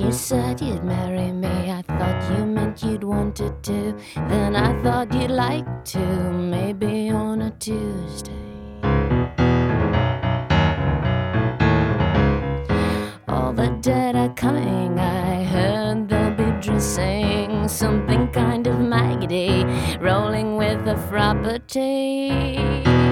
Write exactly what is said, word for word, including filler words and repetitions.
you said you'd marry me, I thought you meant you'd wanted to. Then I thought you'd like to, maybe on a Tuesday. All the dead are coming, I heard they'll be dressing something kind of maggoty, rolling with the property.